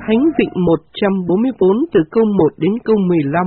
Thánh Vịnh 144 từ câu 1 đến câu 15.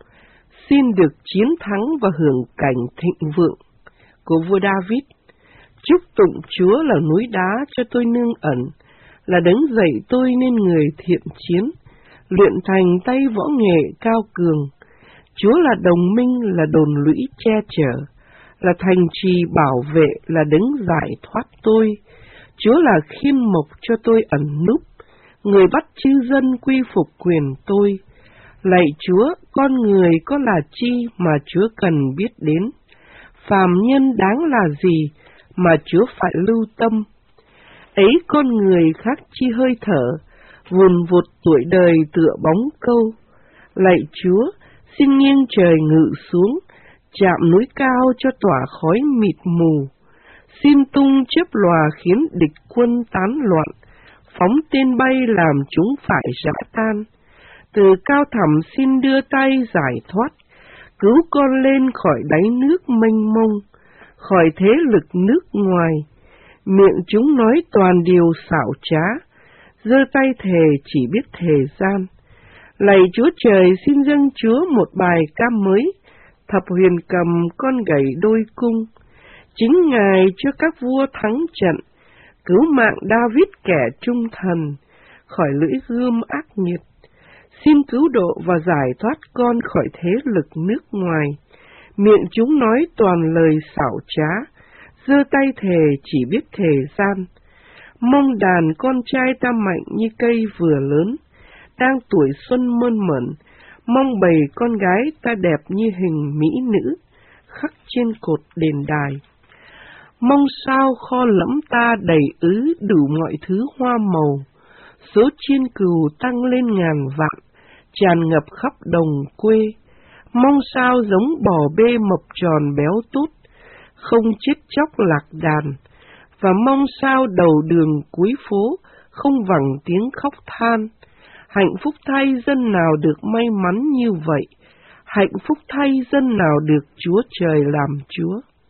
Xin được chiến thắng và hưởng cảnh thịnh vượng của vua David. Chúc tụng Chúa là núi đá cho tôi nương ẩn, là đấng dạy tôi nên người thiện chiến, luyện thành tay võ nghệ cao cường. Chúa là đồng minh, là đồn lũy che chở, là thành trì bảo vệ, là đấng giải thoát tôi. Chúa là khiên mộc cho tôi ẩn núp, người bắt chư dân quy phục quyền tôi. Lạy Chúa, con người có là chi mà Chúa cần biết đến? Phàm nhân đáng là gì mà Chúa phải lưu tâm? Ấy con người khác chi hơi thở, vùn vụt tuổi đời tựa bóng câu. Lạy Chúa, xin nghiêng trời ngự xuống, chạm núi cao cho tỏa khói mịt mù. Xin tung chớp lòa khiến địch quân tán loạn, phóng tên bay làm chúng phải rã tan. Từ cao thẳm xin đưa tay giải thoát, cứu con lên khỏi đáy nước mênh mông, khỏi thế lực nước ngoài. Miệng chúng nói toàn điều xảo trá, giơ tay thề chỉ biết thề gian. Lạy Chúa Trời, xin dâng Chúa một bài ca mới, thập huyền cầm con gảy đôi cung. Chính Ngài cho các vua thắng trận, cứu mạng David kẻ trung thần, khỏi lưỡi gươm ác nghiệt. Xin cứu độ và giải thoát con khỏi thế lực nước ngoài. Miệng chúng nói toàn lời xảo trá, giơ tay thề chỉ biết thề gian. Mong đàn con trai ta mạnh như cây vừa lớn, đang tuổi xuân mơn mởn. Mong bầy con gái ta đẹp như hình mỹ nữ, khắc trên cột đền đài. Mong sao kho lẫm ta đầy ứ đủ mọi thứ hoa màu, số chiên cừu tăng lên ngàn vạn, tràn ngập khắp đồng quê. Mong sao giống bò bê mập tròn béo tốt, không chết chóc lạc đàn. Và mong sao đầu đường cuối phố không vẳng tiếng khóc than. Hạnh phúc thay dân nào được may mắn như vậy, hạnh phúc thay dân nào được Chúa Trời làm Chúa.